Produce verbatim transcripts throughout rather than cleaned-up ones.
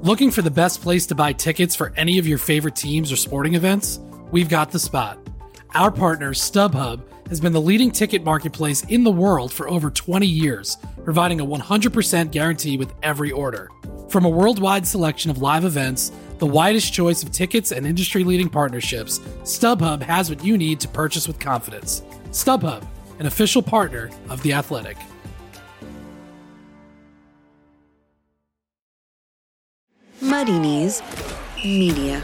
Looking for the best place to buy tickets for any of your favorite teams or sporting events? We've got the spot. Our partner, StubHub, has been the leading ticket marketplace in the world for over twenty years, providing a one hundred percent guarantee with every order. From a worldwide selection of live events, the widest choice of tickets and industry-leading partnerships, StubHub has what you need to purchase with confidence. StubHub, an official partner of The Athletic. Muddy Knees Media.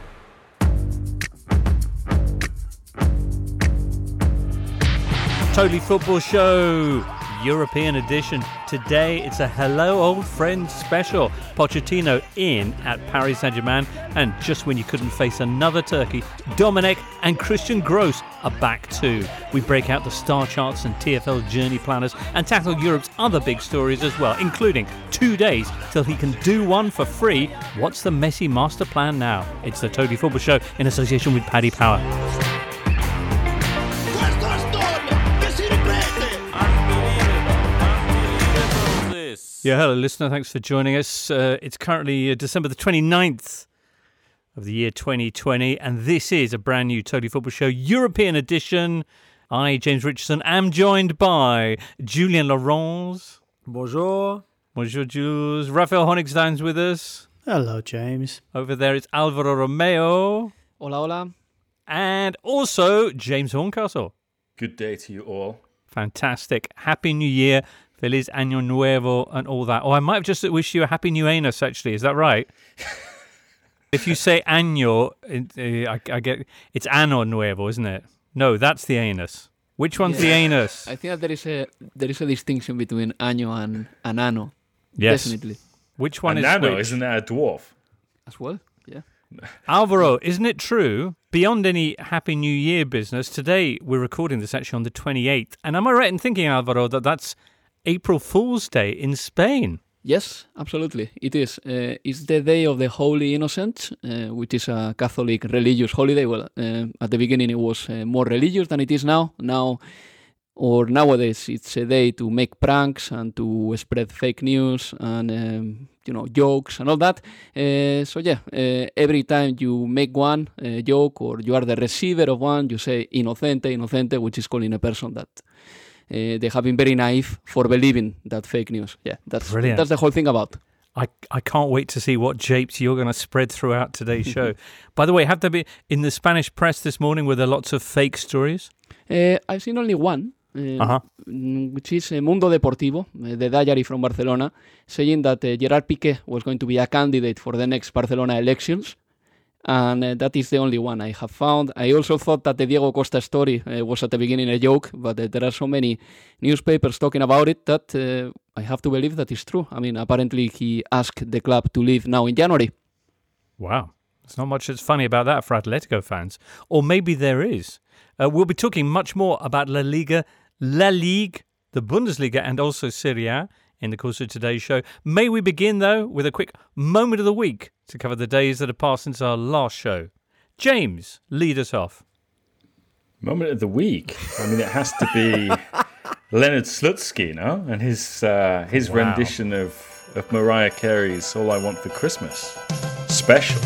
Totally Football Show, European edition. Today it's a Hello Old Friend special. Pochettino in at Paris Saint-Germain, and just when you couldn't face another turkey, Dominic and Christian Gross are back too. We break out the star charts and T F L journey planners and tackle Europe's other big stories as well, including two days till he can do one for free. What's the Messi master plan now? It's the Totally Football Show in association with Paddy Power. Yeah, hello listener, thanks for joining us. Uh, it's currently uh, December the twenty-ninth of the year twenty twenty, and this is a brand new Totally Football Show European edition. I, James Richardson, am joined by Julien Laurens. Bonjour. Bonjour, Jules. Raphael Honigstein's with us. Hello, James. Over there it's Alvaro Romeo. Hola, hola. And also James Horncastle. Good day to you all. Fantastic. Happy New Year. Feliz Año Nuevo and all that. Oh, I might have just wished you a happy new anus, actually. Is that right? If you say año, uh, I, I get it's Ano Nuevo, isn't it? No, that's the anus. Which one's yeah. the anus? I think that there is a there is a distinction between año and, and ano. Yes. Definitely. Which one and is Nano, which? Isn't that a dwarf? As well, yeah. Alvaro, isn't it true? Beyond any Happy New Year business, today we're recording this actually on the twenty-eighth. And am I right in thinking, Alvaro, that that's April Fool's Day in Spain? Yes, absolutely. It is. Uh, it's the Day of the Holy Innocents, uh, which is a Catholic religious holiday. Well, uh, at the beginning it was uh, more religious than it is now. Now, or nowadays, it's a day to make pranks and to spread fake news and um, you know jokes and all that. Uh, so yeah, uh, every time you make one uh, joke or you are the receiver of one, you say "inocente, inocente," which is calling a person that. Uh, they have been very naive for believing that fake news. Yeah, that's Brilliant. That's the whole thing about. I, I can't wait to see what japes you're going to spread throughout today's show. By the way, have there been, in the Spanish press this morning, were there lots of fake stories? Uh, I've seen only one, uh, uh-huh. which is uh, Mundo Deportivo, uh, the diary from Barcelona, saying that uh, Gerard Piqué was going to be a candidate for the next Barcelona elections. And uh, that is the only one I have found. I also thought that the Diego Costa story uh, was at the beginning a joke, but uh, there are so many newspapers talking about it that uh, I have to believe that is true. I mean, apparently he asked the club to leave now in January. Wow. There's not much that's funny about that for Atletico fans. Or maybe there is. Uh, we'll be talking much more about La Liga, La Ligue, the Bundesliga, and also Serie A in the course of today's show. May we begin, though, with a quick moment of the week to cover the days that have passed since our last show. James, lead us off. Moment of the week? I mean, it has to be Leonard Slutsky, no? And his uh, his wow. rendition of, of Mariah Carey's All I Want for Christmas. Special.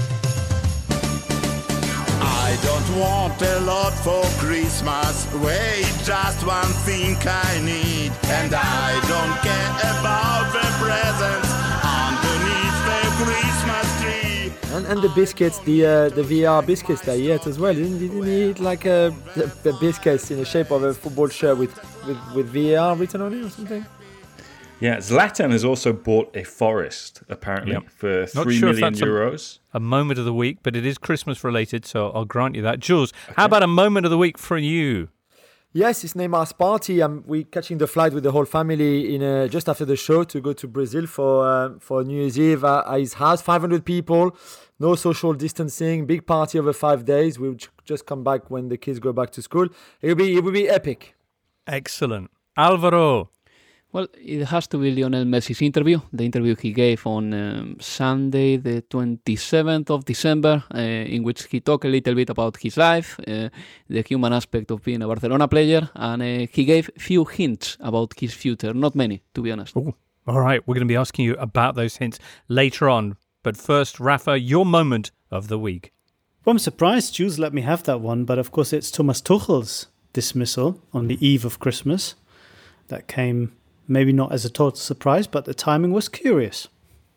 I don't want a lot for Christmas. Wait, just one thing I need. And I don't care about the presents underneath the Christmas tree. And, and the biscuits, the uh, the V R biscuits that he ate as well. Didn't, didn't he eat like a, a, a biscuits in the shape of a football shirt with, with, with V R written on it or something? Yeah, Zlatan has also bought a forest, apparently, yep. for three sure million euros. A, a moment of the week, but it is Christmas related, so I'll grant you that. Jules, okay. How about a moment of the week for you? Yes, it's Neymar's party. Um, we're catching the flight with the whole family in uh, just after the show to go to Brazil for uh, for New Year's Eve at his house. five hundred people, no social distancing, big party over five days. We'll just come back when the kids go back to school. It'll be it will be epic. Excellent, Alvaro. Well, it has to be Lionel Messi's interview, the interview he gave on um, Sunday, the twenty-seventh of December, uh, in which he talked a little bit about his life, uh, the human aspect of being a Barcelona player, and uh, he gave few hints about his future. Not many, to be honest. Ooh. All right, we're going to be asking you about those hints later on. But first, Rafa, your moment of the week. Well, I'm surprised Jules let me have that one, but of course it's Thomas Tuchel's dismissal on the eve of Christmas. That came maybe not as a total surprise, but the timing was curious.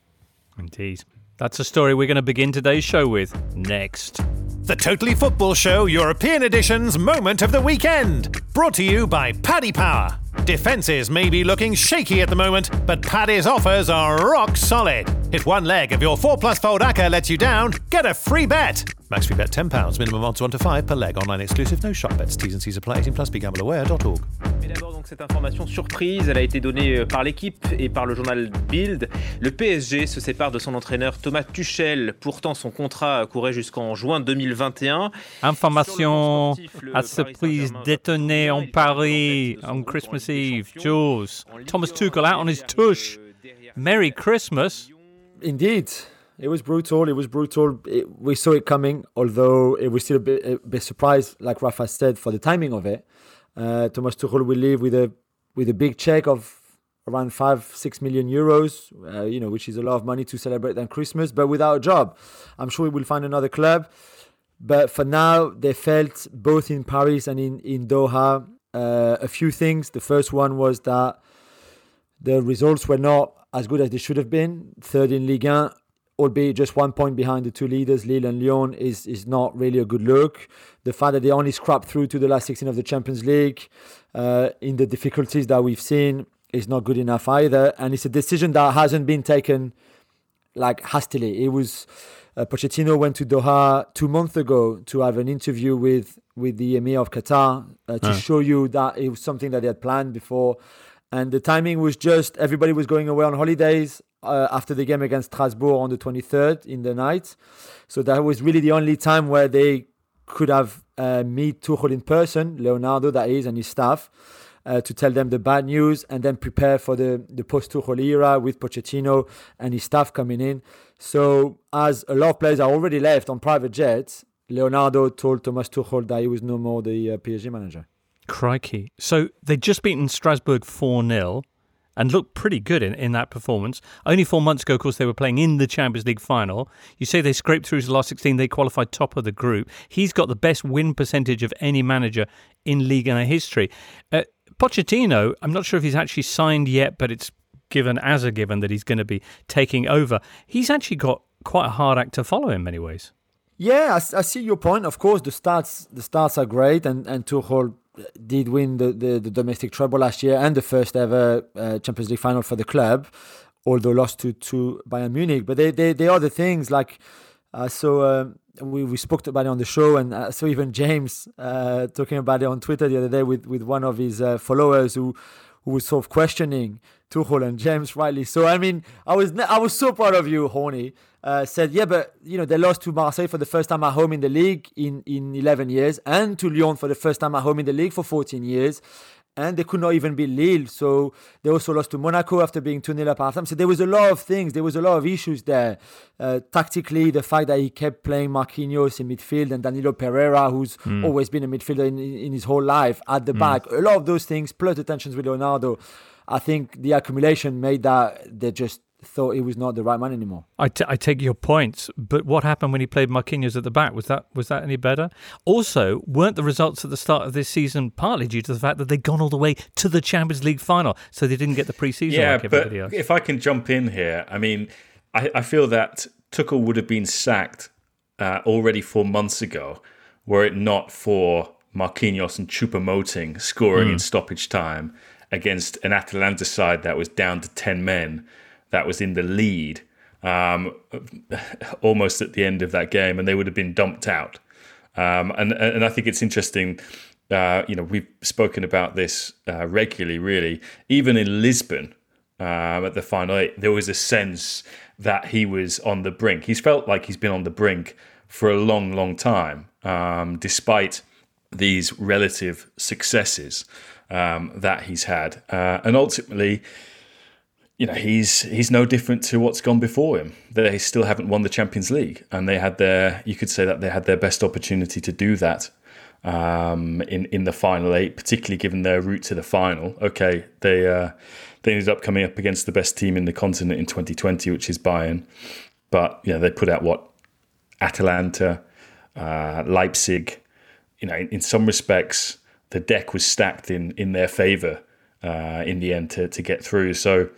Indeed. That's a story we're going to begin today's show with next. The Totally Football Show European Edition's Moment of the Weekend. Brought to you by Paddy Power. Defences may be looking shaky at the moment, but Paddy's offers are rock solid. If one leg of your four plus fold A C A lets you down, get a free bet. Max free bet ten pounds, minimum odds one to five per leg. Online exclusive, no shop bets. T's and C's apply. eighteen plus, be gamble aware dot org. Mais d'abord, donc, cette information surprise, elle a été donnée par l'équipe et par le journal Bild. Le P S G se sépare de son entraîneur Thomas Tuchel. Pourtant, son contrat courait jusqu'en juin deux mille vingt et un. Information à surprise détonnée en Paris on Christmas Eve. Jules, Thomas Tuchel out on his tush. Merry Christmas. Indeed. It was brutal. It was brutal. It, we saw it coming, although it was still a bit, a bit surprised, like Rafa said, for the timing of it. Uh, Thomas Tuchel will leave with a with a big check of around five, six million euros, uh, you know, which is a lot of money to celebrate on Christmas, but without a job. I'm sure he will find another club. But for now, they felt both in Paris and in, in Doha uh, a few things. The first one was that the results were not as good as they should have been. Third in Ligue one, albeit just one point behind the two leaders, Lille and Lyon, is, is not really a good look. The fact that they only scrapped through to the last sixteen of the Champions League uh, in the difficulties that we've seen is not good enough either. And it's a decision that hasn't been taken like hastily. It was uh, Pochettino went to Doha two months ago to have an interview with, with the Emir of Qatar uh, to uh. show you that it was something that they had planned before. And the timing was just, everybody was going away on holidays uh, after the game against Strasbourg on the twenty-third in the night. So that was really the only time where they could have uh, meet Tuchel in person, Leonardo that is, and his staff, uh, to tell them the bad news and then prepare for the, the post-Tuchel era with Pochettino and his staff coming in. So as a lot of players are already left on private jets, Leonardo told Thomas Tuchel that he was no more the uh, P S G manager. Crikey. So they'd just beaten Strasbourg four nil and looked pretty good in, in that performance. Only four months ago, of course, they were playing in the Champions League final. You say they scraped through to the last sixteen. They qualified top of the group. He's got the best win percentage of any manager in Ligue one history. Uh, Pochettino, I'm not sure if he's actually signed yet, but it's given as a given that he's going to be taking over. He's actually got quite a hard act to follow in many ways. Yeah, I, I see your point. Of course, the stats the stats are great, and, and Tuchel did win the, the, the domestic treble last year and the first ever uh, Champions League final for the club, although lost to, to Bayern Munich. But they, they, they are the things like, uh, so uh, we, we spoke about it on the show, and uh, so even James uh, talking about it on Twitter the other day with, with one of his uh, followers who, who was sort of questioning Tuchel, and James rightly so. I mean, I was I was so proud of you, Horny. Uh, said, yeah, but you know they lost to Marseille for the first time at home in the league in, in eleven years, and to Lyon for the first time at home in the league for fourteen years, and they could not even beat Lille. So they also lost to Monaco after being two nil up half time. So there was a lot of things. There was a lot of issues there. Uh, tactically, the fact that he kept playing Marquinhos in midfield and Danilo Pereira, who's mm. always been a midfielder in, in his whole life, at the mm. back. A lot of those things, plus the tensions with Leonardo. I think the accumulation made that they just thought he was not the right man anymore. I, t- I take your points, but what happened when he played Marquinhos at the back? Was that was that any better? Also, weren't the results at the start of this season partly due to the fact that they'd gone all the way to the Champions League final, so they didn't get the pre-season yeah, like everybody else? Yeah, but if I can jump in here, I mean, I, I feel that Tuchel would have been sacked uh, already four months ago, were it not for Marquinhos and Choupo-Moting scoring mm. in stoppage time against an Atalanta side that was down to ten men, that was in the lead um, almost at the end of that game, and they would have been dumped out. Um, and and I think it's interesting, uh, you know, we've spoken about this uh, regularly, really. Even in Lisbon, um, at the final eight, there was a sense that he was on the brink. He's felt like he's been on the brink for a long, long time, um, despite these relative successes um, that he's had. Uh, and ultimately, you know, he's he's no different to what's gone before him. They still haven't won the Champions League, and they had their, you could say that they had their best opportunity to do that um, in in the final eight, particularly given their route to the final. Okay, they uh, they ended up coming up against the best team in the continent in twenty twenty, which is Bayern. But you know, they put out what Atalanta, uh, Leipzig. You know, in, in some respects, the deck was stacked in in their favour uh, in the end to to get through. So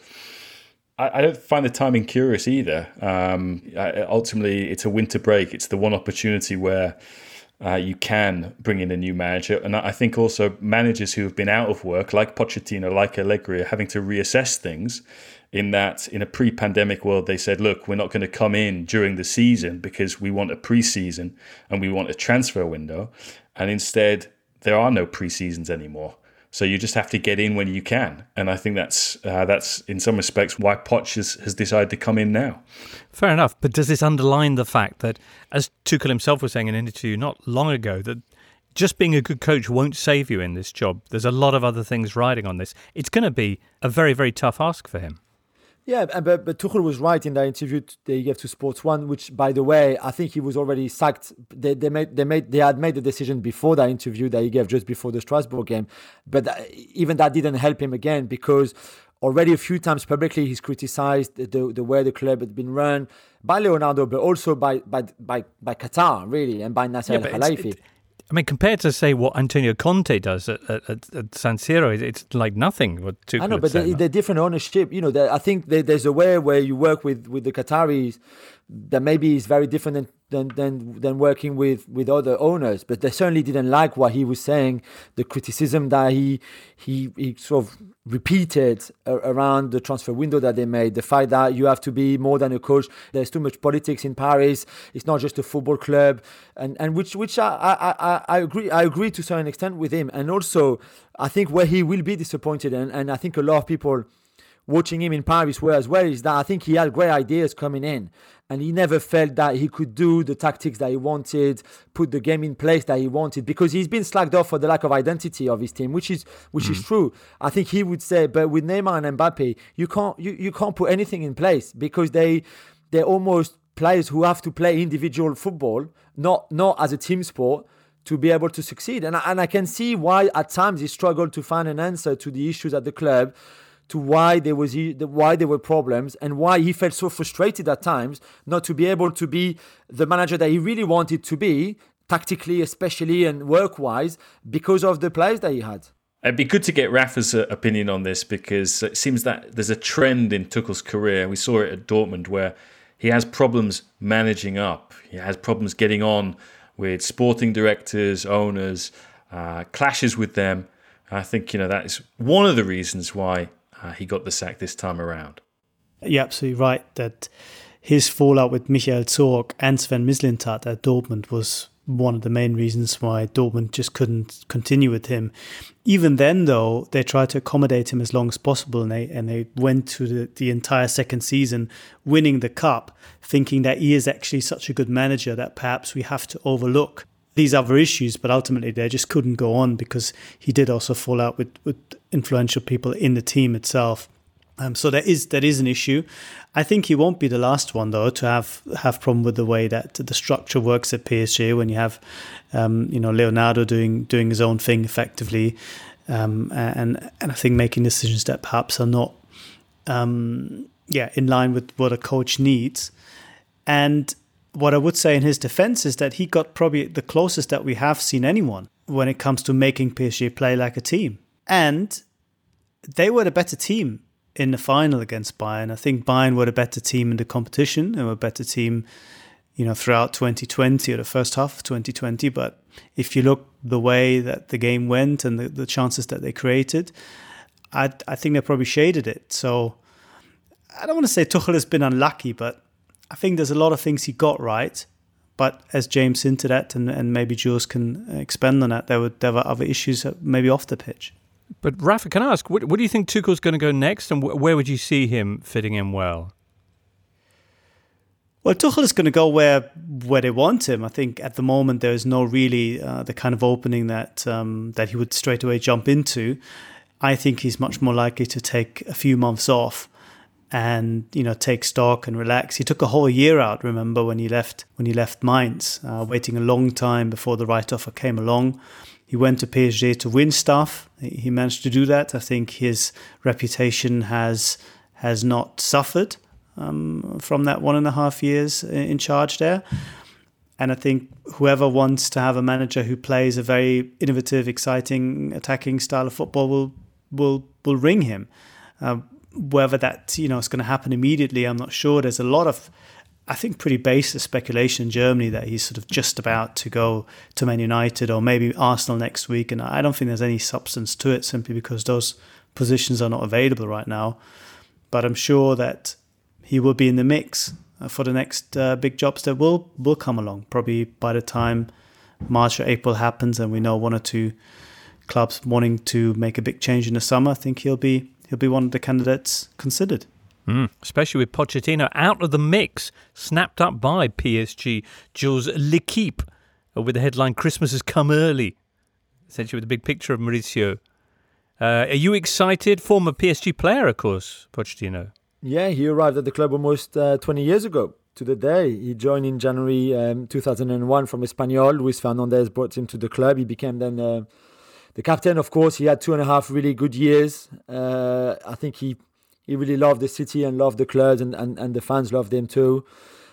I, I don't find the timing curious either. Um, I, ultimately, it's a winter break. It's the one opportunity where uh, you can bring in a new manager, and I think also managers who have been out of work, like Pochettino, like Allegri, are having to reassess things. In that, in a pre-pandemic world, they said, look, we're not going to come in during the season because we want a pre-season and we want a transfer window. And instead, there are no pre-seasons anymore. So you just have to get in when you can. And I think that's, uh, that's in some respects, why Poch has, has decided to come in now. Fair enough. But does this underline the fact that, as Tuchel himself was saying in an interview not long ago, that just being a good coach won't save you in this job? There's a lot of other things riding on this. It's going to be a very, very tough ask for him. Yeah, but, but Tuchel was right in that interview that he gave to Sports One, which, by the way, I think he was already sacked. They, they made they made they had made the decision before that interview that he gave just before the Strasbourg game, but even that didn't help him again, because already a few times publicly he's criticised the the way the club had been run by Leonardo, but also by by by, by Qatar, really, and by Nasser yeah, Al-Khelaifi. I mean, compared to, say, what Antonio Conte does at, at, at San Siro, it's like nothing. What Tuchel I know, but they're, they're different ownership. You know, I think there's a way where you work with, with the Qataris that maybe is very different than than than, than working with, with other owners. But they certainly didn't like what he was saying, the criticism that he he, he sort of repeated around the transfer window that they made, the fact that you have to be more than a coach. There's too much politics in Paris. It's not just a football club, and and which which I I, I agree I agree to a certain extent with him. And also, I think where he will be disappointed, and, and I think a lot of people watching him in Paris were as well, is that I think he had great ideas coming in, and he never felt that he could do the tactics that he wanted, put the game in place that he wanted, because he's been slagged off for the lack of identity of his team, which is which mm. is true. I think he would say, but with Neymar and Mbappe, you can't you, you can't put anything in place, because they they're almost players who have to play individual football, not not as a team sport, to be able to succeed. And and I can see why at times he struggled to find an answer to the issues at the club, to why there was why there were problems, and why he felt so frustrated at times not to be able to be the manager that he really wanted to be, tactically especially and work-wise, because of the players that he had. It'd be good to get Rafa's opinion on this, because it seems that there's a trend in Tuchel's career. We saw it at Dortmund, where he has problems managing up. He has problems getting on with sporting directors, owners, uh, clashes with them. I think, you know, that is one of the reasons why Uh, he got the sack this time around. You're absolutely right that his fallout with Michael Zorc and Sven Mislintat at Dortmund was one of the main reasons why Dortmund just couldn't continue with him. Even then, though, they tried to accommodate him as long as possible, and they and they went to the, the entire second season winning the cup, thinking that he is actually such a good manager that perhaps we have to overlook these other issues, but ultimately they just couldn't go on, because he did also fall out with, with influential people in the team itself. Um, so there is that is an issue. I think he won't be the last one, though, to have have problem with the way that the structure works at P S G, when you have um, you know Leonardo doing doing his own thing effectively, um, and and I think making decisions that perhaps are not um, yeah in line with what a coach needs. And what I would say in his defense is that he got probably the closest that we have seen anyone when it comes to making P S G play like a team. And they were the better team in the final against Bayern. I think Bayern were the better team in the competition. They were a better team, you know, throughout twenty twenty, or the first half of twenty twenty. But if you look the way that the game went and the, the chances that they created, I, I think they probably shaded it. So I don't want to say Tuchel has been unlucky, but I think there's a lot of things he got right, but as James hinted at, and, and maybe Jules can expand on that, there were there were other issues maybe off the pitch. But Rafa, can I ask, what, what do you think Tuchel's going to go next, and wh- where would you see him fitting in well? Well, Tuchel is going to go where where they want him. I think at the moment there is no really uh, the kind of opening that um, that he would straight away jump into. I think he's much more likely to take a few months off and, you know, take stock and relax. He took a whole year out, remember, when he left when he left Mainz, uh, waiting a long time before the right offer came along. He went to P S G to win stuff. He managed to do that. I think his reputation has has not suffered um, from that one and a half years in charge there. And I think whoever wants to have a manager who plays a very innovative, exciting, attacking style of football will will will ring him. Uh, whether that you know is going to happen immediately, I'm not sure. There's a lot of, I think, pretty baseless speculation in Germany that he's sort of just about to go to Man United or maybe Arsenal next week, and I don't think there's any substance to it simply because those positions are not available right now. But I'm sure that he will be in the mix for the next uh, big jobs that will will come along. Probably by the time March or April happens and we know one or two clubs wanting to make a big change in the summer, I think he'll be he'll be one of the candidates considered. Mm, especially with Pochettino out of the mix, snapped up by P S G. Jules, L'Équipe, with the headline, Christmas has come early, essentially with a big picture of Mauricio. Uh, are you excited? Former P S G player, of course, Pochettino. Yeah, he arrived at the club almost uh, twenty years ago to the day. He joined in January um, two thousand one from Espanyol. Luis Fernandez brought him to the club. He became then uh, the captain, of course. He had two and a half really good years. Uh, I think he he really loved the city and loved the clubs, and, and, and the fans loved him too.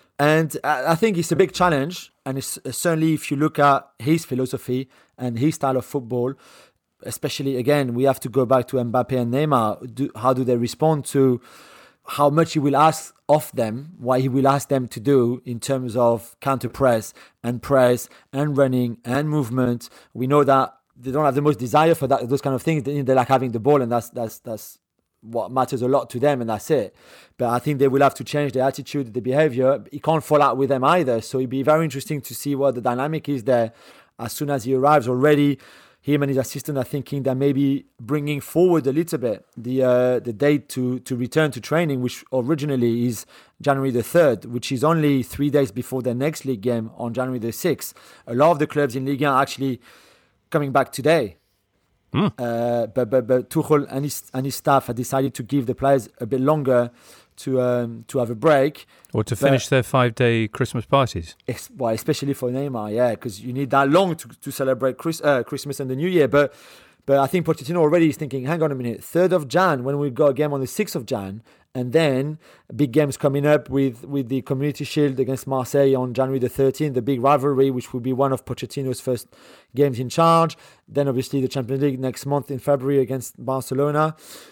And I, I think it's a big challenge. And it's, uh, certainly if you look at his philosophy and his style of football, especially, again, we have to go back to Mbappe and Neymar. Do, how do they respond to how much he will ask of them, what he will ask them to do in terms of counter press and press and running and movement. We know that they don't have the most desire for that, those kind of things. They, they like having the ball, and that's that's that's what matters a lot to them, and that's it. But I think they will have to change their attitude, the behavior. He can't fall out with them either. So it'd be very interesting to see what the dynamic is there as soon as he arrives. Already, him and his assistant are thinking that maybe bringing forward a little bit the uh, the date to, to return to training, which originally is January the third, which is only three days before their next league game on January the sixth. A lot of the clubs in Ligue one are actually coming back today. Mm. Uh, but, but but Tuchel and his, and his staff have decided to give the players a bit longer to um, to have a break. Or to finish but, their five-day Christmas parties. Ex- well, especially for Neymar, yeah, because you need that long to, to celebrate Chris, uh, Christmas and the New Year. But but I think Pochettino already is thinking, hang on a minute, third of Jan, when we got a game on the sixth of Jan, and then big games coming up with, with the Community Shield against Marseille on January the thirteenth, the big rivalry, which will be one of Pochettino's first games in charge. Then obviously the Champions League next month in February against Barcelona.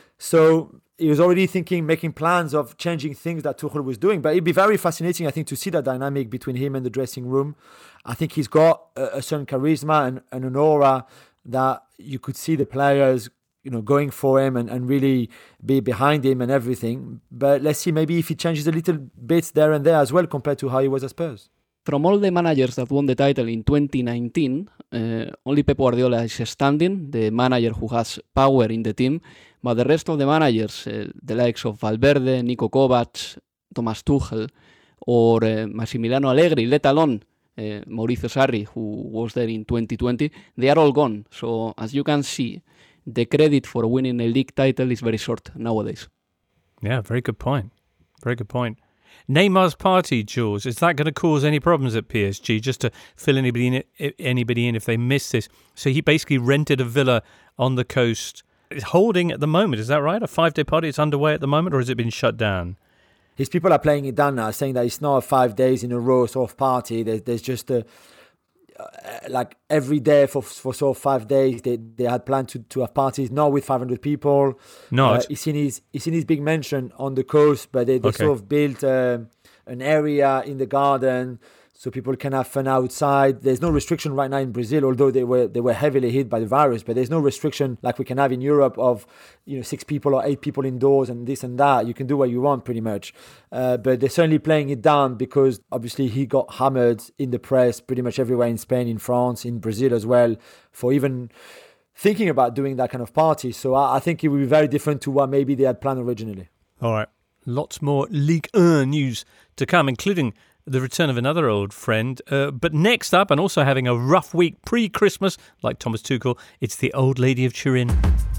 So he was already thinking, making plans of changing things that Tuchel was doing. But it'd be very fascinating, I think, to see that dynamic between him and the dressing room. I think he's got a, a certain charisma and, and an aura that you could see the players, you know, going for him and, and really be behind him and everything. But let's see, maybe if he changes a little bit there and there as well compared to how he was at Spurs. From all the managers that won the title in twenty nineteen, uh, only Pep Guardiola is standing, the manager who has power in the team. But the rest of the managers, uh, the likes of Valverde, Niko Kovac, Thomas Tuchel, or uh, Massimiliano Allegri, let alone uh, Mauricio Sarri, who was there in twenty twenty, they are all gone. So, as you can see, the credit for winning a league title is very short nowadays. Yeah, very good point. Very good point. Neymar's party, Jules, is that going to cause any problems at P S G, just to fill anybody in, anybody in if they miss this? So he basically rented a villa on the coast. It's holding at the moment, is that right? A five-day party, it's underway at the moment, or has it been shut down? His people are playing it down now, saying that it's not a five days in a row sort of party. There's, there's just a, uh, like every day for for sort of five days, they, they had planned to, to have parties, not with five hundred people. Not. Uh, it's in his it's in his big mansion on the coast, but they, they okay. sort of built uh, an area in the garden so people can have fun outside. There's no restriction right now in Brazil, although they were they were heavily hit by the virus. But there's no restriction like we can have in Europe of, you know, six people or eight people indoors and this and that. You can do what you want pretty much. Uh, but they're certainly playing it down because obviously he got hammered in the press pretty much everywhere in Spain, in France, in Brazil as well, for even thinking about doing that kind of party. So I, I think it will be very different to what maybe they had planned originally. All right. Lots more Ligue one news to come, including the return of another old friend. Uh, but next up, and also having a rough week pre-Christmas, like Thomas Tuchel, it's the old lady of Turin.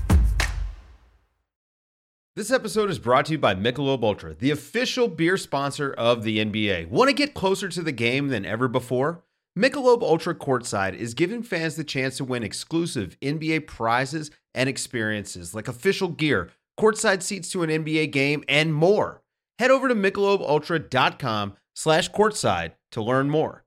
This episode is brought to you by Michelob Ultra, the official beer sponsor of the N B A. Want to get closer to the game than ever before? Michelob Ultra Courtside is giving fans the chance to win exclusive N B A prizes and experiences like official gear, courtside seats to an N B A game, and more. Head over to michelobultra.com slash courtside to learn more.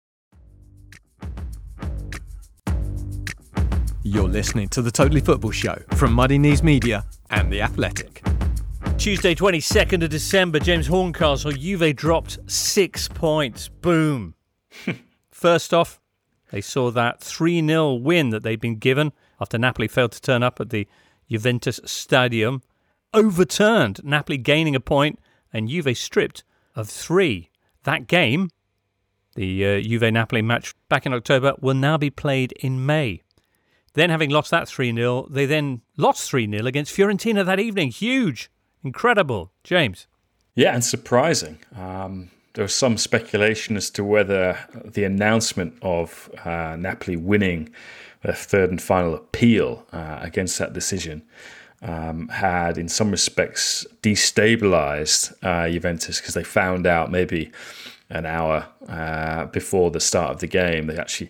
You're listening to the Totally Football Show from Muddy Knees Media and The Athletic. Tuesday, twenty-second of December, James Horncastle, Juve dropped six points. Boom. First off, they saw that three nil win that they'd been given after Napoli failed to turn up at the Juventus Stadium overturned, Napoli gaining a point and Juve stripped of three. That game, the uh, Juve-Napoli match back in October, will now be played in May. Then, having lost that three nil, they then lost three nil against Fiorentina that evening. Huge. Incredible. James? Yeah, and surprising. Um, there was some speculation as to whether the announcement of uh, Napoli winning their third and final appeal uh, against that decision um, had, in some respects, destabilised uh, Juventus, because they found out maybe an hour uh, before the start of the game. They actually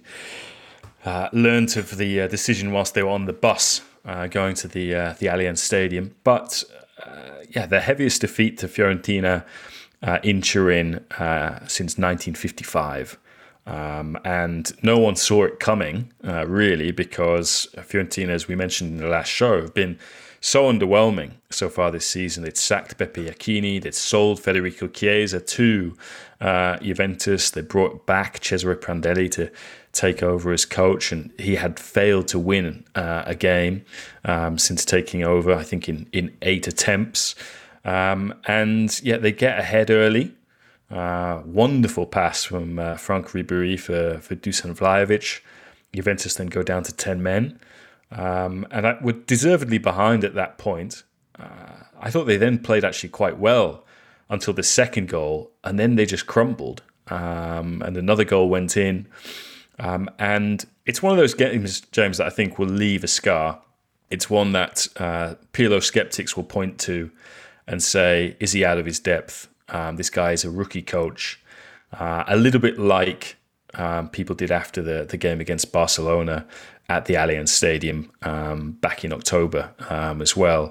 uh, learnt of the uh, decision whilst they were on the bus uh, going to the uh, the Allianz Stadium. But uh, yeah, the heaviest defeat to Fiorentina uh, in Turin uh, since nineteen fifty-five. Um, and no one saw it coming, uh, really, because Fiorentina, as we mentioned in the last show, have been so underwhelming so far this season. They'd sacked Beppe Iacchini, they'd sold Federico Chiesa to uh, Juventus, they brought back Cesare Prandelli to take over as coach, and he had failed to win uh, a game um, since taking over, I think, in, in eight attempts. Um, and yet they get ahead early. Uh, wonderful pass from uh, Frank Ribéry for, for Dusan Vlahovic. Juventus then go down to ten men. Um, and I were deservedly behind at that point. Uh, I thought they then played actually quite well until the second goal, and then they just crumbled. Um, and another goal went in. Um, and it's one of those games, James, that I think will leave a scar. It's one that uh, Pirlo skeptics will point to and say, is he out of his depth? Um, this guy is a rookie coach, uh, a little bit like um, people did after the, the game against Barcelona at the Allianz Stadium um, back in October um, as well.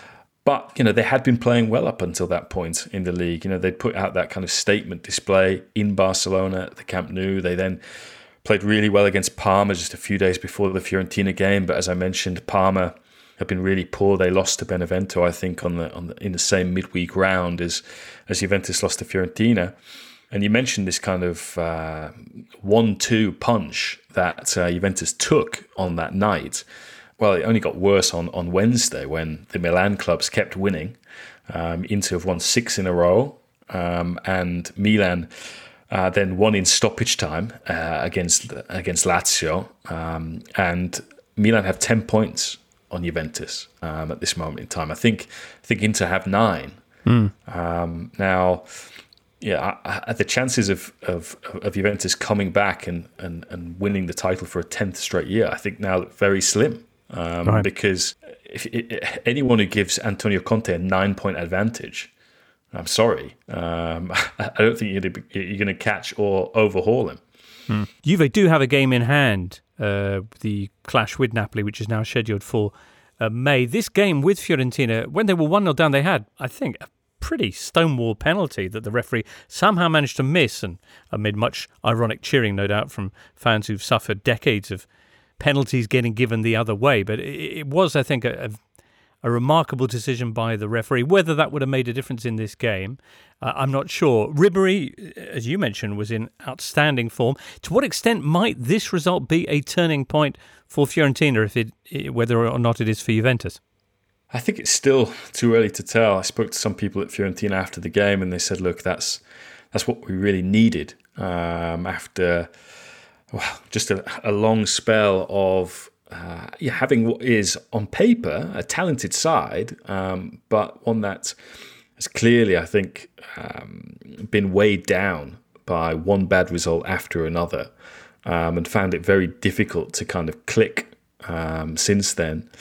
But, you know, they had been playing well up until that point in the league. You know, they'd put out that kind of statement display in Barcelona at the Camp Nou. They then played really well against Parma just a few days before the Fiorentina game. But as I mentioned, Parma have been really poor. They lost to Benevento, I think, on the on the in the same midweek round as as Juventus lost to Fiorentina. And you mentioned this kind of uh, one two punch that uh, Juventus took on that night. Well, it only got worse on, on Wednesday when the Milan clubs kept winning. Um, Inter have won six in a row, um, and Milan uh, then won in stoppage time uh, against against Lazio. Um, and Milan have ten points on Juventus um, at this moment in time. I think I think Inter have nine. Mm. Um, now, yeah, I, I, the chances of, of of Juventus coming back and, and, and winning the title for a tenth straight year, I think now look very slim. Um, right. Because if, if anyone who gives Antonio Conte a nine-point advantage, I'm sorry, um, I don't think you're going, to, you're going to catch or overhaul him. Mm. Juve do have a game in hand, uh, the clash with Napoli, which is now scheduled for uh, May. This game with Fiorentina, when they were one nil down, they had, I think, a pretty stonewall penalty that the referee somehow managed to miss, and amid much ironic cheering, no doubt, from fans who've suffered decades of penalties getting given the other way. But it, it was, I think, a, a A remarkable decision by the referee. Whether that would have made a difference in this game, uh, I'm not sure. Ribéry, as you mentioned, was in outstanding form. To what extent might this result be a turning point for Fiorentina, if it, whether or not it is for Juventus? I think it's still too early to tell. I spoke to some people at Fiorentina after the game, and they said, "Look, that's that's what we really needed um, after well, just a, a long spell of." Uh, yeah, having what is on paper a talented side, um, but one that has clearly, I think, um, been weighed down by one bad result after another, um, and found it very difficult to kind of click um, since then.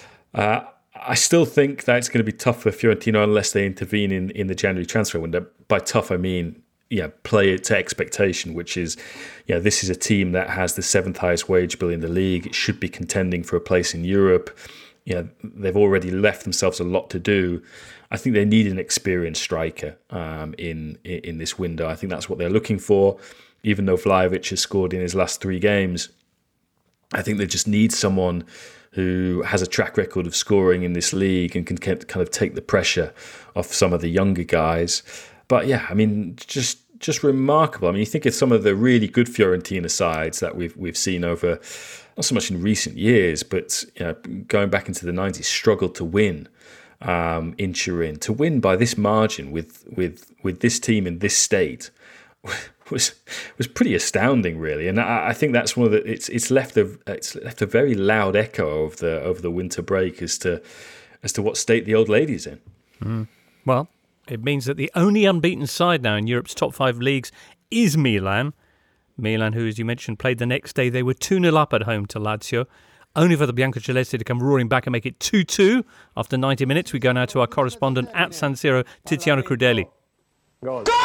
Uh, I still think that it's going to be tough for Fiorentina unless they intervene in, in the January transfer window. By tough, I mean, yeah, play it to expectation, which is, yeah, this is a team that has the seventh highest wage bill in the league. It should be contending for a place in Europe. you know, they've already left themselves a lot to do. I think they need an experienced striker um, in, in in this window. I think that's what they're looking for. Even though Vlahovic has scored in his last three games, I think they just need someone who has a track record of scoring in this league and can kind of take the pressure off some of the younger guys. But yeah, I mean, just just remarkable. I mean, you think of some of the really good Fiorentina sides that we've we've seen over, not so much in recent years, but you know, going back into the nineties, struggled to win um, in Turin. To win by this margin with with with this team in this state was was pretty astounding, really. And I, I think that's one of the it's it's left a it's left a very loud echo of the over the winter break as to as to what state the old lady's in. Mm. Well, it means that the only unbeaten side now in Europe's top five leagues is Milan. Milan, who, as you mentioned, played the next day. They were two nil up at home to Lazio, only for the Biancocelesti to come roaring back and make it two two after ninety minutes. We go now to our correspondent at San Siro, Tiziano Crudeli. Goal! Goal!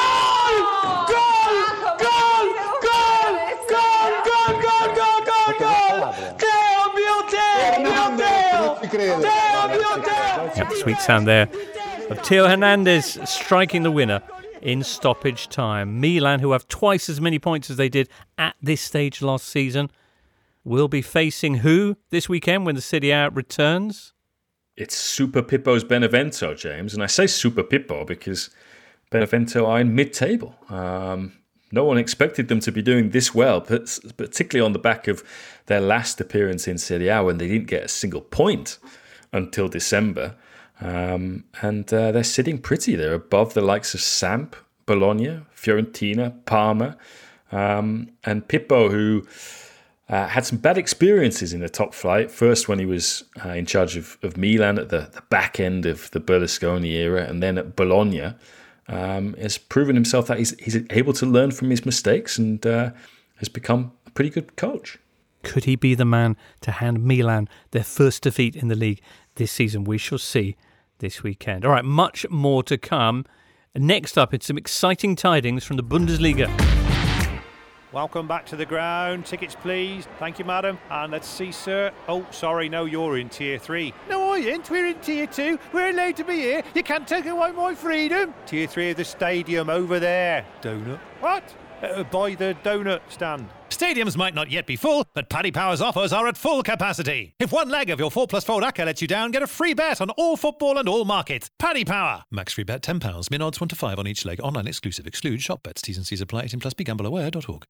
Yep, the sweet sound there of Theo Hernandez striking the winner in stoppage time. Milan, who have twice as many points as they did at this stage last season, will be facing who this weekend when the Serie A returns? It's Super Pippo's Benevento, James. And I say Super Pippo because Benevento are in mid-table. Um, no one expected them to be doing this well, particularly on the back of their last appearance in Serie A when they didn't get a single point until December. Um, and uh, they're sitting pretty. They're above the likes of Samp, Bologna, Fiorentina, Parma, um, and Pippo, who uh, had some bad experiences in the top flight. First when he was uh, in charge of, of Milan at the, the back end of the Berlusconi era, and then at Bologna. Um, has proven himself that he's, he's able to learn from his mistakes and uh, has become a pretty good coach. Could he be the man to hand Milan their first defeat in the league this season? We shall see this weekend. All right, much more to come. Next up, it's some exciting tidings from the Bundesliga. Welcome back to the ground. Tickets, please. Thank you, madam. And let's see, sir. Oh, sorry, no, you're in tier three. No, I ain't. We're in tier two. We're allowed to be here. You can't take away my freedom. Tier three of the stadium over there. Donut. What? Uh, by the donut stand. Stadiums might not yet be full, but Paddy Power's offers are at full capacity. If one leg of your four plus four Racca lets you down, get a free bet on all football and all markets. Paddy Power. Max free bet ten pounds. Min odds one to five on each leg. Online exclusive. Exclude shop bets. T's and C's apply. eighteen plus. Be gamble aware dot org.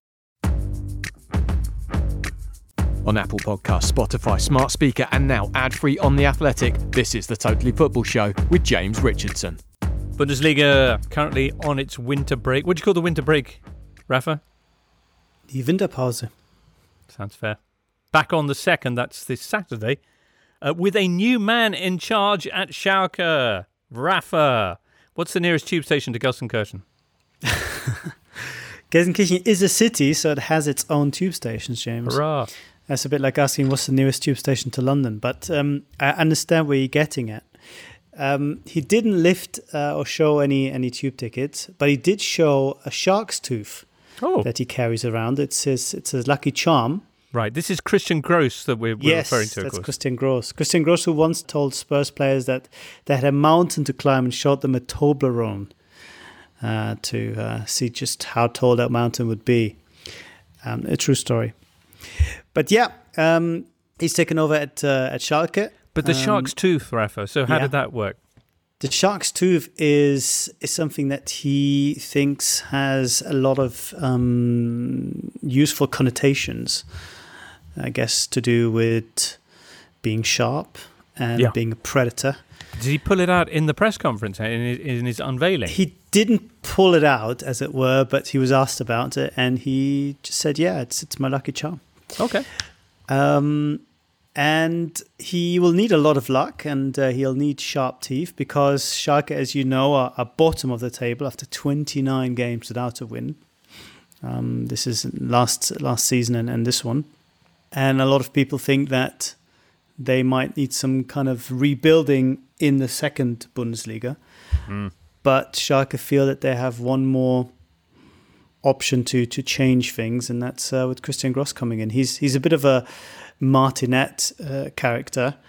On Apple Podcasts, Spotify, Smart Speaker, and now ad-free on The Athletic, this is the Totally Football Show with James Richardson. Bundesliga currently on its winter break. What do you call the winter break, Rafa? Die Winterpause. Sounds fair. Back on the second, that's this Saturday, uh, with a new man in charge at Schalke. Rafa, what's the nearest tube station to Gelsenkirchen? Gelsenkirchen is a city, so it has its own tube stations, James. Hurrah. That's a bit like asking what's the nearest tube station to London, but um, I understand where you're getting at. Um, he didn't lift uh, or show any any tube tickets, but he did show a shark's tooth oh. that he carries around. It's his, it's his lucky charm. Right, this is Christian Gross that we're, we're yes, referring to, of that's course. Christian Gross. Christian Gross, who once told Spurs players that they had a mountain to climb and showed them a Toblerone uh, to uh, see just how tall that mountain would be. Um, a true story. But yeah, um, he's taken over at uh, at Schalke. But the um, shark's tooth, Rafa, so how yeah. did that work? The shark's tooth is is something that he thinks has a lot of um, useful connotations, I guess, to do with being sharp and yeah. being a predator. Did he pull it out in the press conference, in his, in his unveiling? He didn't pull it out, as it were, but he was asked about it, and he just said, yeah, it's it's my lucky charm. Okay. Um, and he will need a lot of luck, and uh, he'll need sharp teeth, because Schalke, as you know, are, are bottom of the table after twenty-nine games without a win. Um, this is last last season and, and this one. And a lot of people think that they might need some kind of rebuilding in the second Bundesliga. Mm. But Schalke feel that they have one more option to to change things, and that's uh, with Christian Gross coming in. He's he's a bit of a martinet uh, character,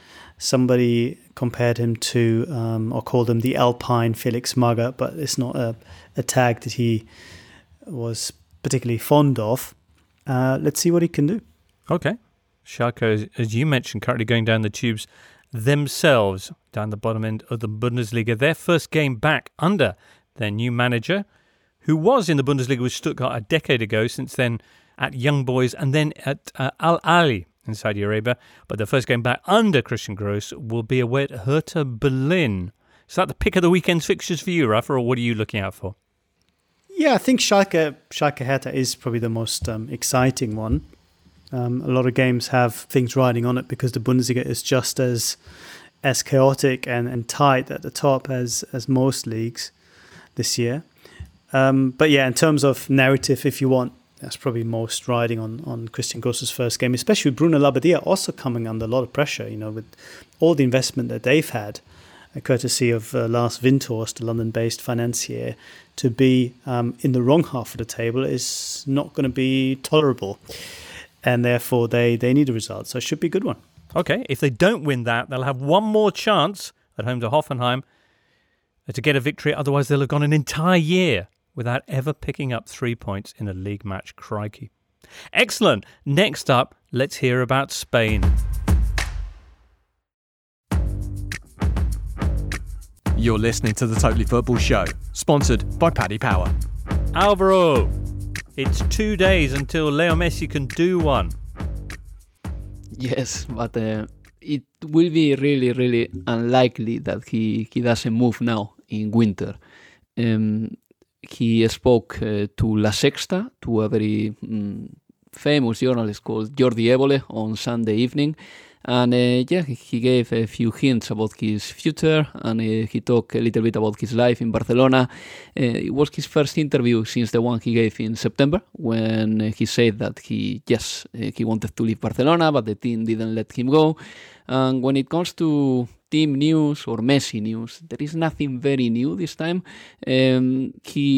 Somebody compared him to, um, or called him the Alpine Felix Magath, but it's not a, a tag that he was particularly fond of. Uh, let's see what he can do. Okay. Schalke, as you mentioned, currently going down the tubes themselves, down the bottom end of the Bundesliga. Their first game back under their new manager, who was in the Bundesliga with Stuttgart a decade ago, since then at Young Boys and then at uh, Al Ahly in Saudi Arabia. But the first game back under Christian Gross will be away at Hertha Berlin. Is that the pick of the weekend's fixtures for you, Rafa, or what are you looking out for? Yeah, I think Schalke, Schalke Hertha is probably the most um, exciting one. Um, a lot of games have things riding on it because the Bundesliga is just as as chaotic and, and tight at the top as as most leagues this year. Um, but yeah, in terms of narrative, if you want, that's probably most riding on, on Christian Gross's first game, especially with Bruno Labbadia also coming under a lot of pressure, you know, with all the investment that they've had, uh, courtesy of uh, Lars Windhorst, the London-based financier, to be um, in the wrong half of the table is not going to be tolerable. And therefore, they, they need a result. So it should be a good one. Okay, if they don't win that, they'll have one more chance at home to Hoffenheim to get a victory. Otherwise, they'll have gone an entire year without ever picking up three points in a league match. Crikey. Excellent. Next up, let's hear about Spain. You're listening to the Totally Football Show, sponsored by Paddy Power. Alvaro, it's two days until Leo Messi can do one. Yes, but uh, it will be really, really unlikely that he, he doesn't move now in winter. Um, he spoke uh, to La Sexta, to a very um, famous journalist called Jordi Évole on Sunday evening. And uh, yeah, he gave a few hints about his future, and uh, he talked a little bit about his life in Barcelona. Uh, it was his first interview since the one he gave in September, when uh, he said that he, yes, uh, he wanted to leave Barcelona, but the team didn't let him go. And when it comes to team news or Messi news, there is nothing very new this time. Um,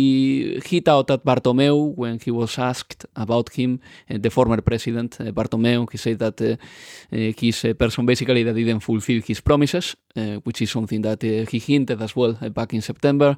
he hit out at Bartomeu when he was asked about him, uh, the former president, uh, Bartomeu. He said that uh, uh, he's a person basically that didn't fulfill his promises, uh, which is something that uh, he hinted as well uh, back in September.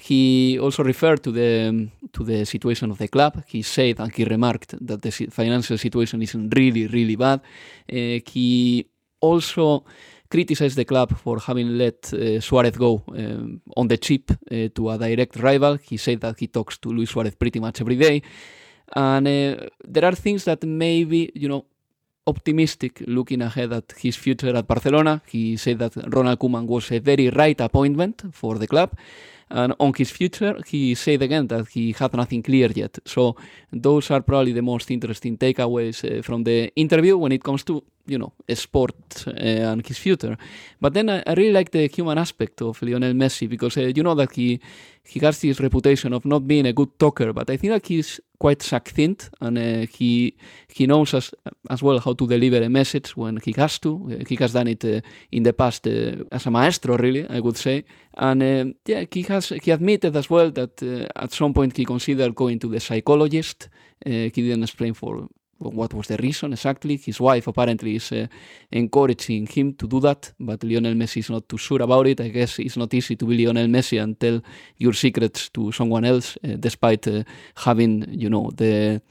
He also referred to the um, to the situation of the club. He said and he remarked that the financial situation is really, really bad. Uh, he also criticized the club for having let uh, Suarez go um, on the cheap uh, to a direct rival. He said that he talks to Luis Suarez pretty much every day. And uh, there are things that maybe, you know, optimistic looking ahead at his future at Barcelona. He said that Ronald Koeman was a very right appointment for the club. And on his future, he said again that he had nothing clear yet. So those are probably the most interesting takeaways uh, from the interview when it comes to, you know, sport uh, and his future. But then I, I really like the human aspect of Lionel Messi, because uh, you know that he he has this reputation of not being a good talker, but I think that he's quite succinct, and uh, he he knows as as well how to deliver a message when he has to. Uh, he has done it uh, in the past uh, as a maestro, really, I would say. And uh, yeah, he has he admitted as well that uh, at some point he considered going to the psychologist. Uh, he didn't explain for what was the reason exactly. His wife apparently is uh, encouraging him to do that, but Lionel Messi is not too sure about it. I guess it's not easy to be Lionel Messi and tell your secrets to someone else, uh, despite uh, having, you know, the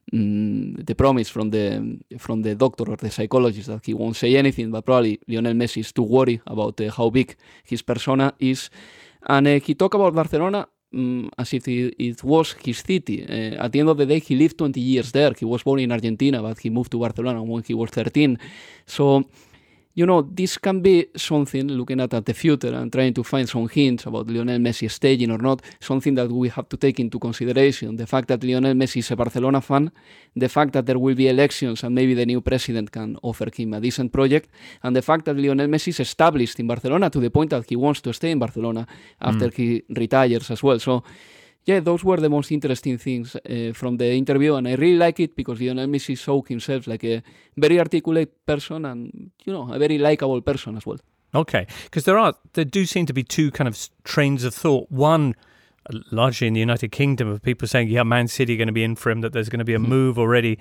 um, the promise from the from the doctor or the psychologist that he won't say anything. But probably Lionel Messi is too worried about uh, how big his persona is. And uh, he talked about Barcelona Um, as if it, it was his city. Uh, at the end of the day, he lived twenty years there. He was born in Argentina, but he moved to Barcelona when he was thirteen. So, you know, this can be something, looking at, at the future and trying to find some hints about Lionel Messi staying or not, something that we have to take into consideration. The fact that Lionel Messi is a Barcelona fan, the fact that there will be elections and maybe the new president can offer him a decent project, and the fact that Lionel Messi is established in Barcelona to the point that he wants to stay in Barcelona after mm. he retires as well. So, yeah, those were the most interesting things uh, from the interview, and I really like it because Lionel Messi showed himself like a very articulate person and, you know, a very likable person as well. Okay, because there are there do seem to be two kind of trains of thought. One, largely in the United Kingdom, of people saying, yeah, Man City are going to be in for him, that there's going to be a move already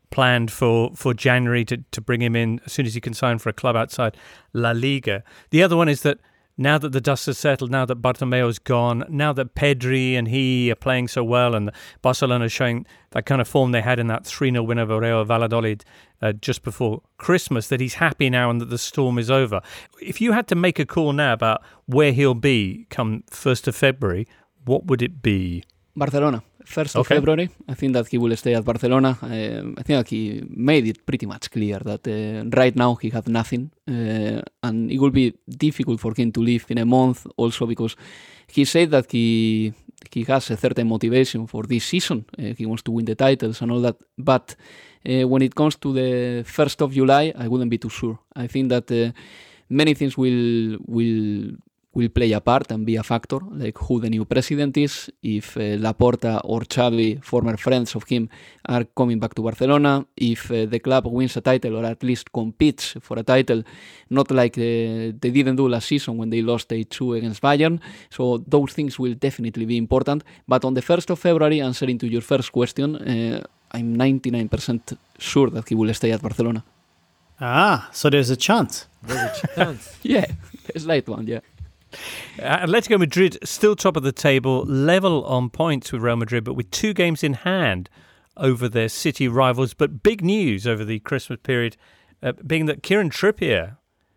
planned for, for January to, to bring him in as soon as he can sign for a club outside La Liga. The other one is that now that the dust has settled, now that Bartomeu's gone, now that Pedri and he are playing so well and Barcelona is showing that kind of form they had in that three nil win over Real Valladolid uh, just before Christmas, that he's happy now and that the storm is over. If you had to make a call now about where he'll be come first of February, what would it be? Barcelona. first of Okay. February. I think that he will stay at Barcelona. Um, I think that he made it pretty much clear that uh, right now he has nothing, uh, and it will be difficult for him to leave in a month. Also because he said that he he has a certain motivation for this season. Uh, he wants to win the titles and all that. But uh, when it comes to the first of July, I wouldn't be too sure. I think that uh, many things will will. will play a part and be a factor, like who the new president is, if uh, Laporta or Xavi, former friends of him, are coming back to Barcelona, if uh, the club wins a title or at least competes for a title, not like uh, they didn't do last season when they lost eight two against Bayern. So those things will definitely be important. But on the first of February, answering to your first question, uh, I'm ninety-nine percent sure that he will stay at Barcelona. Ah, so there's a chance. There's a chance. Yeah, a slight one, yeah. Uh, Atletico Madrid still top of the table, level on points with Real Madrid, but with two games in hand over their city rivals. But big news over the Christmas period, uh, being that Kieran Trippier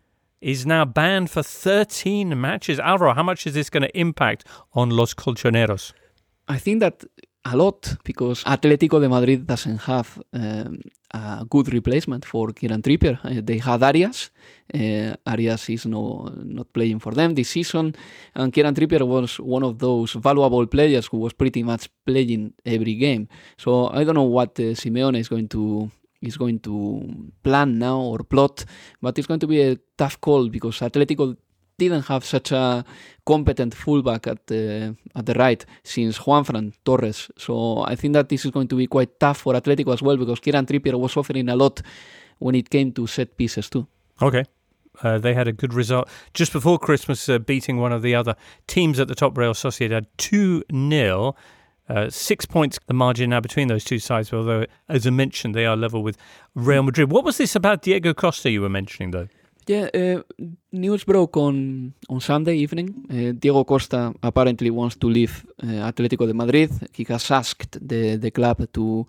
is now banned for thirteen matches. Alvaro, how much is this going to impact on Los Colchoneros? I think that a lot, because Atletico de Madrid doesn't have um, a good replacement for Kieran Trippier. Uh, they had Arias. Uh, Arias is no, not playing for them this season. And Kieran Trippier was one of those valuable players who was pretty much playing every game. So I don't know what uh, Simeone is going to is going to plan now or plot, but it's going to be a tough call because Atletico didn't have such a competent fullback at the at the right since Juanfran Torres. So I think that this is going to be quite tough for Atletico as well, because Kieran Trippier was offering a lot when it came to set pieces too. Okay. Uh, they had a good result just before Christmas, uh, beating one of the other teams at the top, Real Sociedad, two nil. Uh, six points the margin now between those two sides, although, as I mentioned, they are level with Real Madrid. What was this about Diego Costa you were mentioning, though? Yeah, uh, news broke on, on Sunday evening. Uh, Diego Costa apparently wants to leave uh, Atletico de Madrid. He has asked the, the club to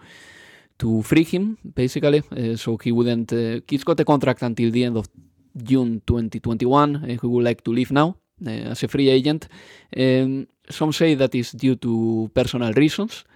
to free him, basically. Uh, so he wouldn't... Uh, he's got a contract until the end of June twenty twenty-one. Uh, he would like to leave now uh, as a free agent. Um, some say that is due to personal reasons.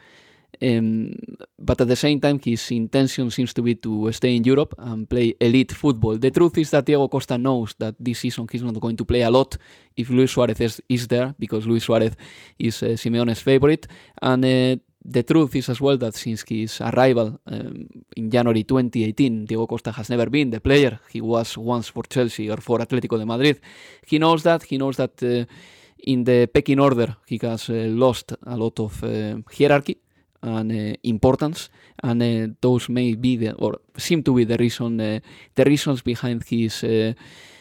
Um, but at the same time, his intention seems to be to stay in Europe and play elite football. The truth is that Diego Costa knows that this season he's not going to play a lot if Luis Suarez is, is there, because Luis Suarez is uh, Simeone's favorite. And uh, the truth is as well that since his arrival um, in January twenty eighteen, Diego Costa has never been the player he was once for Chelsea or for Atletico de Madrid. He knows that. He knows that uh, in the pecking order he has uh, lost a lot of uh, hierarchy and uh, importance, and uh, those may be the, or seem to be the reason, uh, the reasons behind his uh,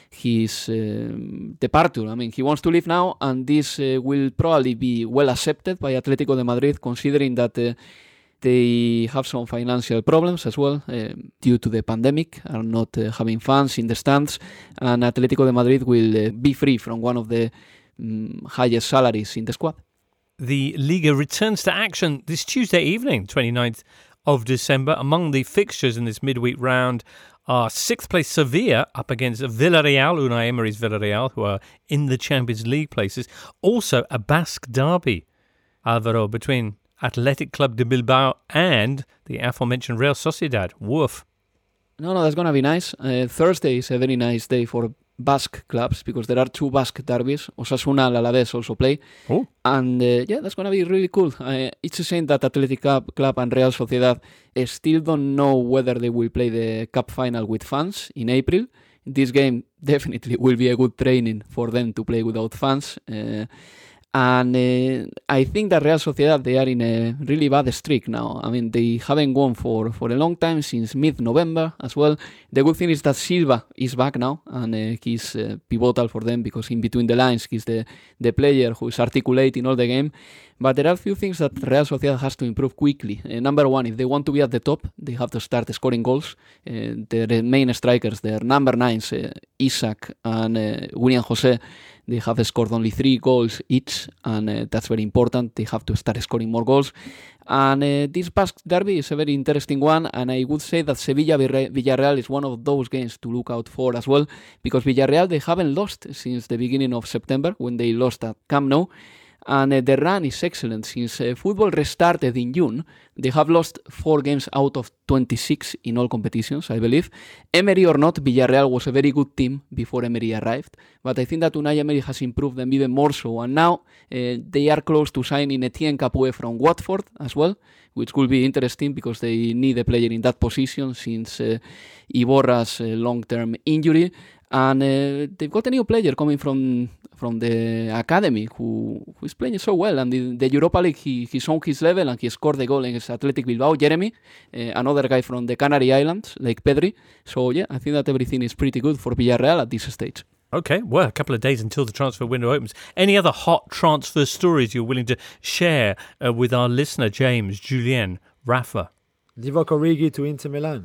his uh, departure. I mean, he wants to leave now, and this uh, will probably be well accepted by Atletico de Madrid, considering that uh, they have some financial problems as well uh, due to the pandemic, are not uh, having fans in the stands, and Atletico de Madrid will uh, be free from one of the um, highest salaries in the squad. The Liga returns to action this Tuesday evening, twenty-ninth of December. Among the fixtures in this midweek round are sixth place Sevilla up against Villarreal, Unai Emery's Villarreal, who are in the Champions League places. Also a Basque derby, Alvaro, between Athletic Club de Bilbao and the aforementioned Real Sociedad. Woof. No, no, that's going to be nice. Uh, Thursday is a very nice day for Basque clubs because there are two Basque derbies. Osasuna and Alavés also play. Oh. And uh, yeah, that's going to be really cool. Uh, it's a shame that Athletic Club, Club and Real Sociedad uh, still don't know whether they will play the Cup final with fans in April. This game definitely will be a good training for them to play without fans. Uh, And uh, I think that Real Sociedad, they are in a really bad streak now. I mean, they haven't won for, for a long time, since mid-November as well. The good thing is that Silva is back now, and uh, he's uh, pivotal for them, because in between the lines, he's the, the player who is articulating all the game. But there are a few things that Real Sociedad has to improve quickly. Uh, number one, if they want to be at the top, they have to start scoring goals. Uh, their main strikers, their number nines, uh, Isaac and uh, William Jose, they have scored only three goals each, and uh, that's very important. They have to start scoring more goals. And uh, this Basque derby is a very interesting one, and I would say that Sevilla-Villarreal is one of those games to look out for as well, because Villarreal, they haven't lost since the beginning of September, when they lost at Camp Nou. And uh, the run is excellent. Since uh, football restarted in June, they have lost four games out of twenty-six in all competitions, I believe. Emery or not, Villarreal was a very good team before Emery arrived. But I think that Unai Emery has improved them even more so. And now uh, they are close to signing Etienne Capoue from Watford as well, which will be interesting because they need a player in that position since uh, Iborra's uh, long-term injury. And uh, they've got a new player coming from from the academy who, who is playing so well. And in the Europa League, he, he showed his level and he scored the goal against Athletic Bilbao. Jeremy, uh, another guy from the Canary Islands, like Pedri. So yeah, I think that everything is pretty good for Villarreal at this stage. Okay, well, a couple of days until the transfer window opens. Any other hot transfer stories you're willing to share uh, with our listener, James, Julien, Rafa? Divock Origi to Inter Milan.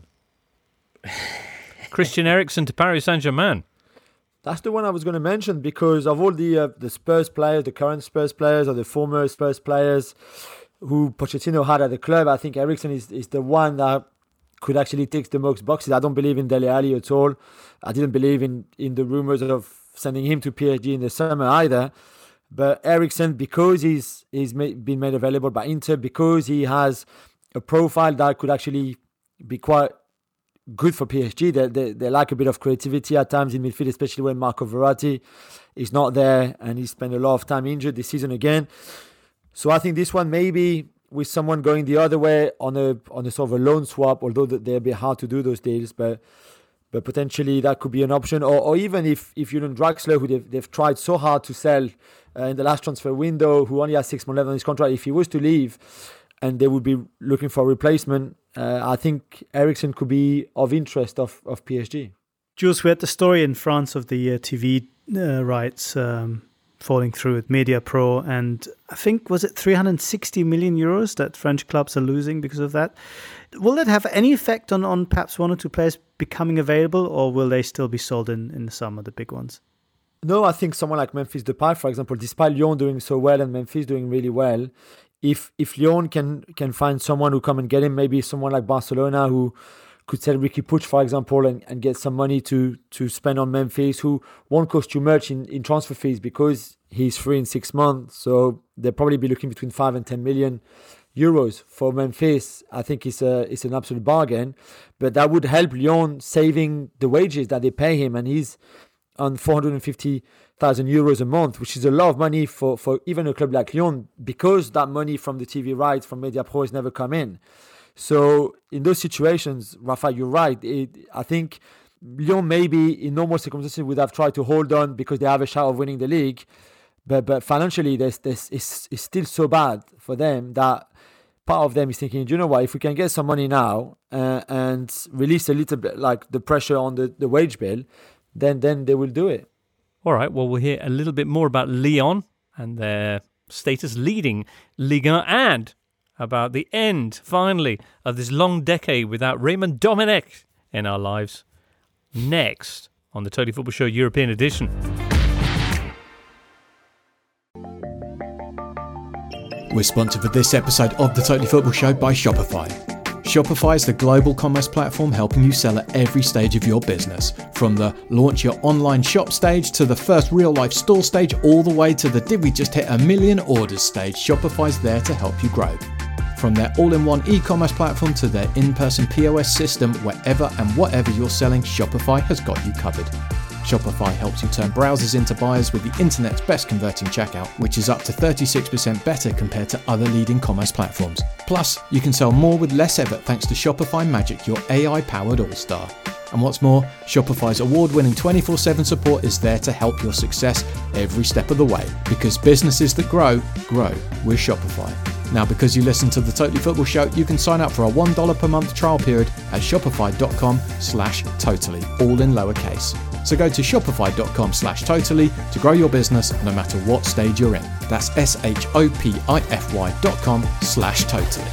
Christian Eriksen to Paris Saint-Germain. That's the one I was going to mention, because of all the uh, the Spurs players, the current Spurs players or the former Spurs players who Pochettino had at the club, I think Eriksen is, is the one that could actually tick the most boxes. I don't believe in Dele Alli at all. I didn't believe in, in the rumours of sending him to P S G in the summer either. But Eriksen, because he's, he's made, been made available by Inter, because he has a profile that could actually be quite good for P S G. They, they, they lack a bit of creativity at times in midfield, especially when Marco Verratti is not there and he spent a lot of time injured this season again. So I think this one maybe with someone going the other way on a on a sort of a loan swap, although they're a bit hard to do those deals, but but potentially that could be an option. Or, or even if if Julian Draxler, who they've, they've tried so hard to sell uh, in the last transfer window, who only has six months left on his contract, if he was to leave and they would be looking for a replacement, Uh, I think Eriksen could be of interest of, of P S G. Jules, we had the story in France of the uh, T V uh, rights um, falling through at Media Pro, and I think, was it three hundred sixty million euros that French clubs are losing because of that? Will that have any effect on, on perhaps one or two players becoming available, or will they still be sold in, in the summer, the big ones? No, I think someone like Memphis Depay, for example, despite Lyon doing so well and Memphis doing really well, If if Lyon can can find someone who come and get him, maybe someone like Barcelona who could sell Ricky Puig, for example, and, and get some money to to spend on Memphis, who won't cost too much in, in transfer fees because he's free in six months. So they'll probably be looking between five and ten million euros for Memphis. I think it's a it's an absolute bargain. But that would help Lyon saving the wages that they pay him, and he's on four hundred fifty thousand euros a month, which is a lot of money for, for even a club like Lyon, because that money from the T V rights from Media Pro has never come in. So in those situations, Rafa, you're right. It, I think Lyon maybe in normal circumstances would have tried to hold on because they have a shot of winning the league, but but financially there's, there's, it's, it's still so bad for them that part of them is thinking, do you know what, if we can get some money now uh, and release a little bit like the pressure on the, the wage bill, then then they will do it. All right, well, we'll hear a little bit more about Lyon and their status leading Ligue one, and about the end, finally, of this long decade without Raymond Domenech in our lives, next on the Totally Football Show European Edition. We're sponsored for this episode of the Totally Football Show by Shopify. Shopify is the global commerce platform helping you sell at every stage of your business. From the launch your online shop stage to the first real life store stage, all the way to the did we just hit a million orders stage, Shopify's there to help you grow. From their all-in-one e-commerce platform to their in-person P O S system, wherever and whatever you're selling, Shopify has got you covered. Shopify helps you turn browsers into buyers with the internet's best converting checkout, which is up to thirty-six percent better compared to other leading commerce platforms. Plus, you can sell more with less effort thanks to Shopify Magic, your A I-powered all-star. And what's more, Shopify's award-winning twenty-four seven support is there to help your success every step of the way. Because businesses that grow, grow with Shopify. Now, because you listen to the Totally Football Show, you can sign up for a one dollar per month trial period at shopify.com slash totally, all in lowercase. So go to shopify.com slash totally to grow your business no matter what stage you're in. That's S-H-O-P-I-F-Y dot com slash totally.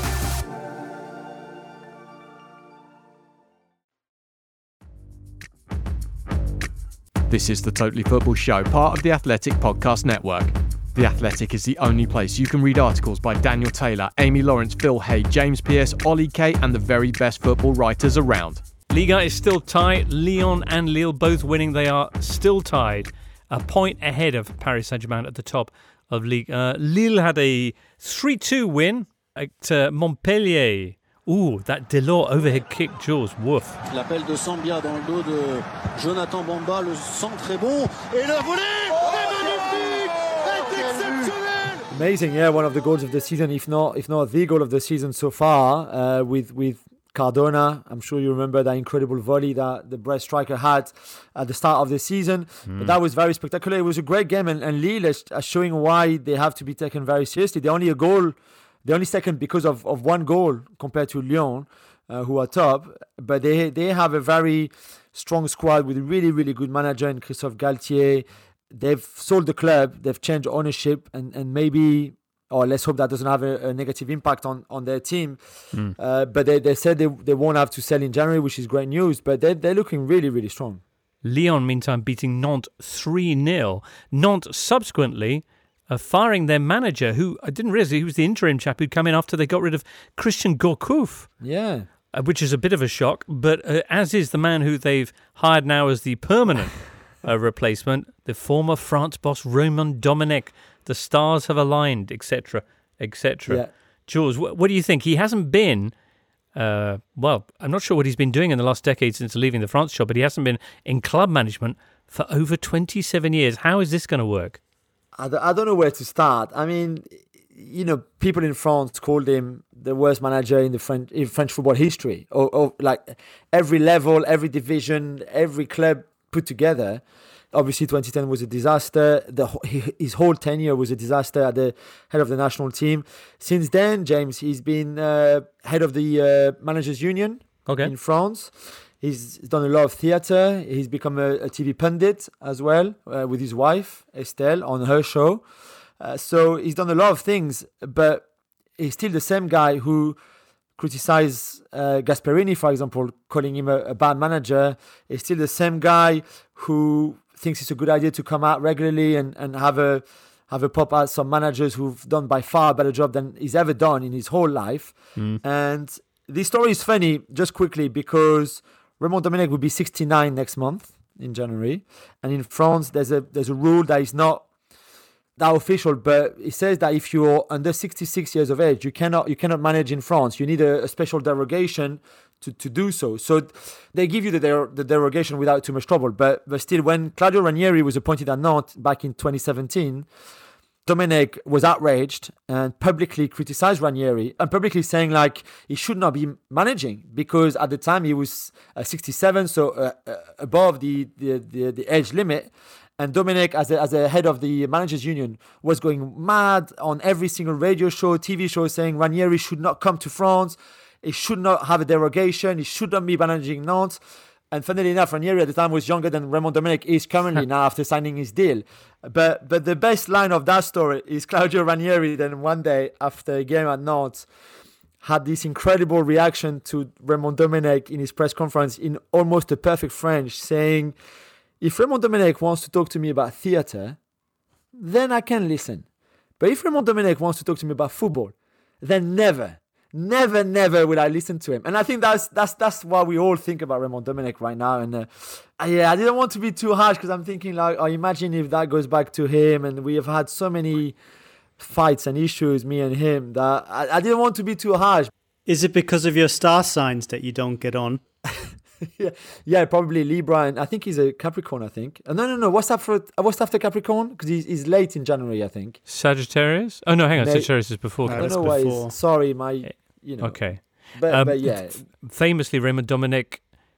This is the Totally Football Show, part of the Athletic Podcast Network. The Athletic is the only place you can read articles by Daniel Taylor, Amy Lawrence, Phil Hay, James Pearce, Ollie Kay, and the very best football writers around. Liga is still tight. Lyon and Lille both winning. They are still tied, a point ahead of Paris Saint-Germain at the top of Ligue. Uh, Lille had a three two win at uh, Montpellier. Ooh, that Delors overhead kick, Jules. Woof. L'appel de Sambia dans le dos de Jonathan Bamba, le centre est bon. Et la volée est magnifique, est exceptionnelle. Amazing, yeah, one of the goals of the season, if not if not the goal of the season so far, uh, with with Cardona. I'm sure you remember that incredible volley that the Brest striker had at the start of the season. Mm. But that was very spectacular. It was a great game, and, and Lille is, is showing why they have to be taken very seriously. They're only a goal, they're only second because of, of one goal compared to Lyon, uh, who are top. But they they have a very strong squad with a really, really good manager in Christophe Galtier. They've sold the club, they've changed ownership, and, and maybe... or let's hope that doesn't have a, a negative impact on, on their team. Mm. Uh, but they, they said they, they won't have to sell in January, which is great news. But they're, they're looking really, really strong. Lyon, meantime, beating Nantes three nil. Nantes subsequently uh, firing their manager, who I didn't realise he was the interim chap who'd come in after they got rid of Christian Gourcuff. Yeah. Uh, which is a bit of a shock. But uh, as is the man who they've hired now as the permanent uh, replacement, the former France boss Raymond Domenech. The stars have aligned, et cetera, et cetera. Yeah. Jules, wh- what do you think? He hasn't been, uh, well, I'm not sure what he's been doing in the last decade since leaving the France job, but he hasn't been in club management for over twenty-seven years. How is this going to work? I d- I don't know where to start. I mean, you know, people in France called him the worst manager in the French in French football history. Or, or like every level, every division, every club put together. Obviously, twenty ten was a disaster. The, his whole tenure was a disaster at the head of the national team. Since then, James, he's been uh, head of the uh, Managers Union okay. in France. He's done a lot of theatre. He's become a, a T V pundit as well uh, with his wife, Estelle, on her show. Uh, so he's done a lot of things, but he's still the same guy who criticized uh, Gasperini, for example, calling him a, a bad manager. He's still the same guy who thinks it's a good idea to come out regularly and, and have a have a pop at some managers who've done by far a better job than he's ever done in his whole life. Mm. And this story is funny, just quickly, because Raymond Domenech will be sixty-nine next month in January. And in France, there's a there's a rule that is not that official, but it says that if you're under sixty-six years of age, you cannot you cannot manage in France. You need a, a special derogation to, to do so. So they give you the der- the derogation without too much trouble. But but still, when Claudio Ranieri was appointed at Nantes back in twenty seventeen, Domenech was outraged and publicly criticized Ranieri and publicly saying like he should not be managing because at the time he was uh, sixty-seven, so uh, uh, above the, the, the, the age limit. And Domenech, as a, as a head of the Managers Union, was going mad on every single radio show, T V show, saying Ranieri should not come to France. He should not have a derogation. He should not be managing Nantes. And funnily enough, Ranieri at the time was younger than Raymond Domenech is currently now after signing his deal. But but the best line of that story is Claudio Ranieri then one day after a game at Nantes had this incredible reaction to Raymond Domenech in his press conference in almost a perfect French, saying, if Raymond Domenech wants to talk to me about theatre, then I can listen. But if Raymond Domenech wants to talk to me about football, then never, never, never will I listen to him. And I think that's that's that's what we all think about Raymond Domenech right now. And uh, yeah, I didn't want to be too harsh because I'm thinking like, oh, imagine if that goes back to him. And we have had so many fights and issues, me and him, that I, I didn't want to be too harsh. Is it because of your star signs that you don't get on? yeah, yeah, probably Libra, and I think he's a Capricorn. I think. Uh, no, no, no. What's after? What's after Capricorn? Because he's, he's late in January, I think. Sagittarius. Oh no, hang on. No, Sagittarius is before. I don't know why. He's, sorry, my. You know. Okay. But, um, but yeah. F- famously, Raymond Domenech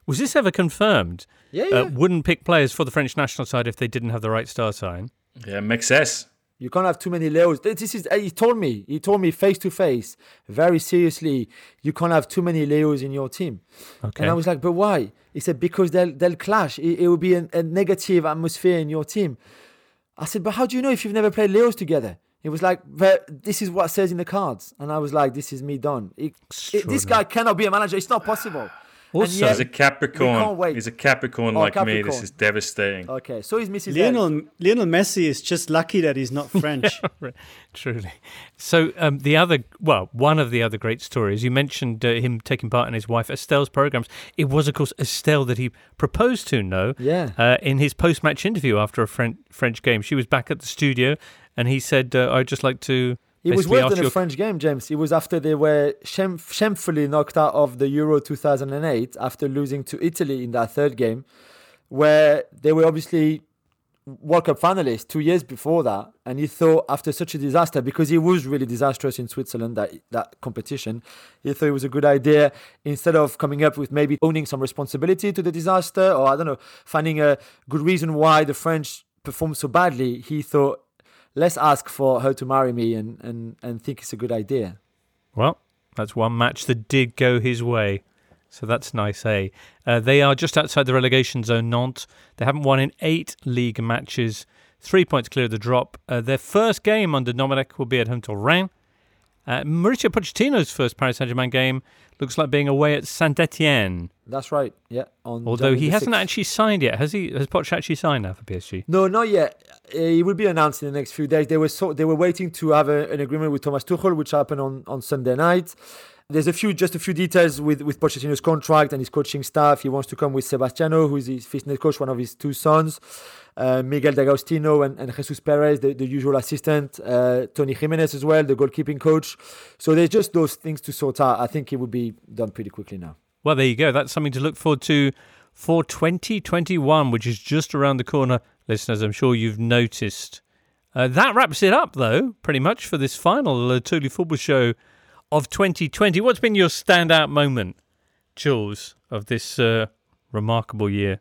Was this ever confirmed? Yeah, yeah. Uh, wouldn't pick players for the French national side if they didn't have the right star sign. Yeah, makes sense. You can't have too many Leos. This is he told me. He told me face to face, very seriously. You can't have too many Leos in your team. Okay. And I was like, but why? He said because they'll they'll clash. It, it will be a, a negative atmosphere in your team. I said, but how do you know if you've never played Leos together? He was like, this is what says in the cards. And I was like, this is me done. It, it, this guy cannot be a manager. It's not possible. Also, he's a Capricorn. He's a Capricorn oh, like Capricorn. me. This is devastating. Okay, so he's Missus Lionel, Lionel Messi is just lucky that he's not French. Truly. So um, the other, well, one of the other great stories, you mentioned uh, him taking part in his wife Estelle's programs. It was, of course, Estelle that he proposed to, no? Yeah. Uh, in his post-match interview after a French, French game. She was back at the studio and he said, uh, I'd just like to... It was worse than a French game, James. It was after they were shame, shamefully knocked out of the Euro two thousand eight after losing to Italy in that third game, where they were obviously World Cup finalists two years before that. And he thought after such a disaster, because it was really disastrous in Switzerland, that, that competition, he thought it was a good idea, instead of coming up with maybe owning some responsibility to the disaster, or I don't know, finding a good reason why the French performed so badly, he thought, let's ask for her to marry me and, and, and think it's a good idea. Well, that's one match that did go his way. So that's nice, eh? Uh, they are just outside the relegation zone, Nantes. They haven't won in eight league matches. Three points clear of the drop. Uh, their first game under Domenech will be at home to Rennes. Uh, Mauricio Pochettino's first Paris Saint-Germain game looks like being away at Saint-Etienne. That's right, yeah. On Although January he the hasn't sixth. actually signed yet. Has he? Has Poch actually signed now for P S G? No, not yet. Uh, it will be announced in the next few days. They were so they were waiting to have a, an agreement with Thomas Tuchel, which happened on, on Sunday night. There's a few, just a few details with, with Pochettino's contract and his coaching staff. He wants to come with Sebastiano, who is his fitness coach, one of his two sons, uh, Miguel D'Agostino and, and Jesus Perez, the, the usual assistant, uh, Tony Jimenez as well, the goalkeeping coach. So there's just those things to sort out. I think it will be done pretty quickly now. Well, there you go. That's something to look forward to for twenty twenty-one, which is just around the corner, listeners. I'm sure you've noticed. Uh, that wraps it up, though, pretty much for this final uh, Totally Football Show of twenty twenty. What's been your standout moment, Jules, of this uh, remarkable year?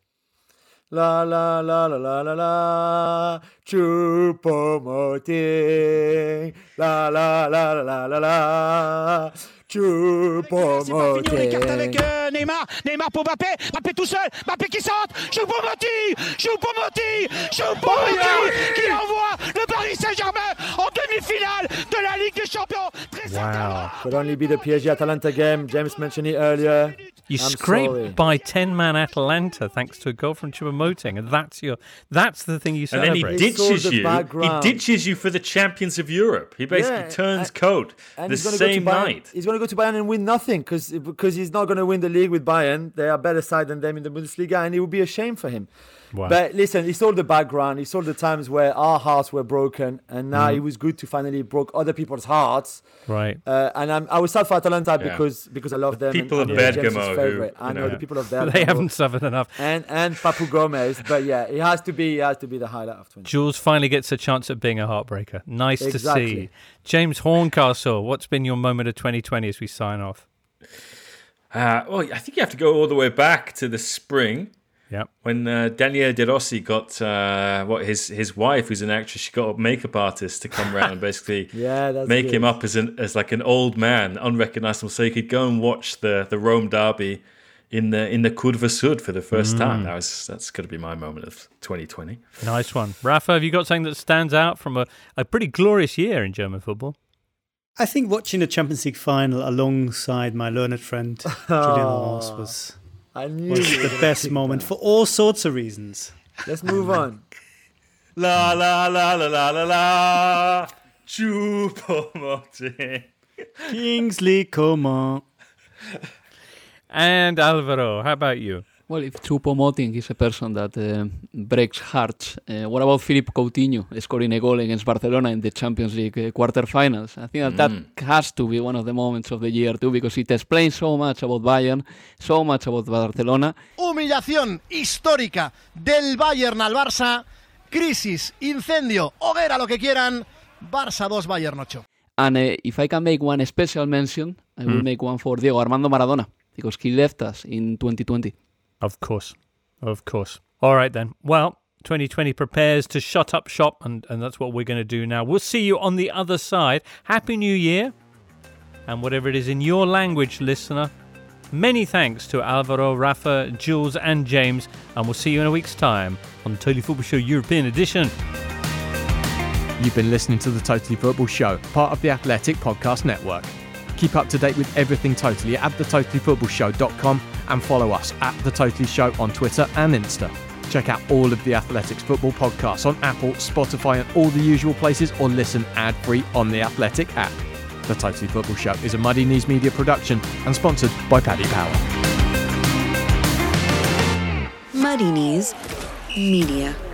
La la la la la la la, Choupo-Moting. La la la la la la la, Choupo-Moting. Les cartes avec euh, Neymar, Neymar pour Mbappé, Mbappé tout seul, Mbappé qui centre, Choupo-Moting, Choupo-Moting, Choupo-Moting qui envoie le Paris Saint-Germain en demi-finale de la Ligue des Champions. Wow. Could only be the P S G Atalanta game. James mentioned it earlier. You I'm scraped sorry. by ten-man Atalanta thanks to a goal from Choupo-Moting, and that's your that's the thing you And celebrate. then he ditches the you. background. He ditches you for the champions of Europe. He basically Yeah, turns and- coat And the he's gonna go to same Bayern- night. He's going to go to Bayern and win nothing because because he's not going to win the league with Bayern. They are a better side than them in the Bundesliga, and it would be a shame for him. Wow. But listen, he saw the background. He saw the times where our hearts were broken, and now Mhm. it was good to finally broke other people's hearts. Right. Uh, and I'm, I was sad for Atalanta Yeah. because because I love them. people and, of and they're James's Bergamo who, favorite. you I know, know. the people of Bergamo. They haven't suffered enough. And and Papu Gomez, but yeah, it has to be it has to be the highlight of twenty. Jules finally gets a chance at being a heartbreaker. Nice to Exactly. see. James Horncastle, what's been your moment of twenty twenty as we sign off? Uh, well, I think you have to go all the way back to the spring. Yeah. When uh, Daniele De Rossi got uh, what his his wife, who's an actress, she got a makeup artist to come around and basically Yeah, that's make good. him up as an as like an old man, unrecognizable, so he could go and watch the the Rome derby in the in the Curva Sud for the first Mm. time. That was that's got to be my moment of twenty twenty. Nice one. Rafa, have you got something that stands out from a, a pretty glorious year in German football? I think watching the Champions League final alongside my learned friend Julian Laurence was, I knew was you were the gonna best pick moment that. for all sorts of reasons. Let's move on. La la la la la la la. Choupo-Moting. Kingsley Coman. And Alvaro, how about you? Well, if Choupo-Moting is a person that uh, breaks hearts, uh, what about Philippe Coutinho scoring a goal against Barcelona in the Champions League uh, quarterfinals? I think that Mm. that has to be one of the moments of the year too, because it explains so much about Bayern, so much about Barcelona. Humillación histórica del Bayern al Barça. Crisis, incendio, hoguera, lo que quieran. Barça dos, Bayern ocho. And uh, if I can make one special mention, I will Mm. make one for Diego Armando Maradona, because he left us in twenty twenty. Of course. Of course. All right, then. Well, twenty twenty prepares to shut up shop, and, and that's what we're going to do now. We'll see you on the other side. Happy New Year. And whatever it is in your language, listener. Many thanks to Alvaro, Rafa, Jules, and James. And we'll see you in a week's time on the Totally Football Show European Edition. You've been listening to the Totally Football Show, part of the Athletic Podcast Network. Keep up to date with everything Totally at the totally football show dot com and follow us at The Totally Show on Twitter and Insta. Check out all of the Athletics football podcasts on Apple, Spotify and all the usual places, or listen ad-free on the Athletic app. The Totally Football Show is a Muddy Knees Media production and sponsored by Paddy Power. Muddy Knees Media.